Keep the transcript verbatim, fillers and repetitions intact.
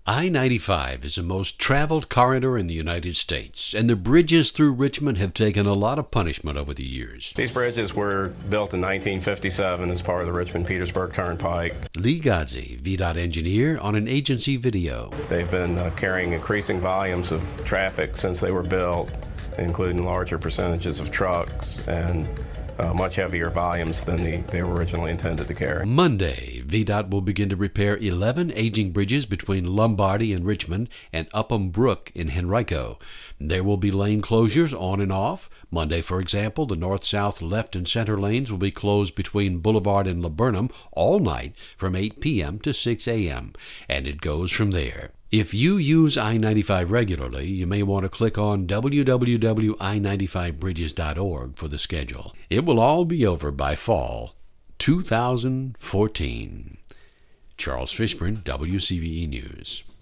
I ninety-five is the most traveled corridor in the United States, and the bridges through Richmond have taken a lot of punishment over the years. These bridges were built in nineteen fifty-seven as part of the Richmond-Petersburg Turnpike. Lee Godsey, V DOT engineer, on an agency video. They've been uh, carrying increasing volumes of traffic since they were built, including larger percentages of trucks and Uh, much heavier volumes than the, they were originally intended to carry. Monday, V DOT will begin to repair eleven aging bridges between Lombardy in Richmond and Upham Brook in Henrico. There will be lane closures on and off. Monday, for example, the north-south, left, and center lanes will be closed between Boulevard and Laburnum all night from eight p.m. to six a.m., and it goes from there. If you use I ninety-five regularly, you may want to click on w w w dot i ninety-five bridges dot org for the schedule. It will all be over by fall two thousand fourteen. Charles Fishburne, W C V E News.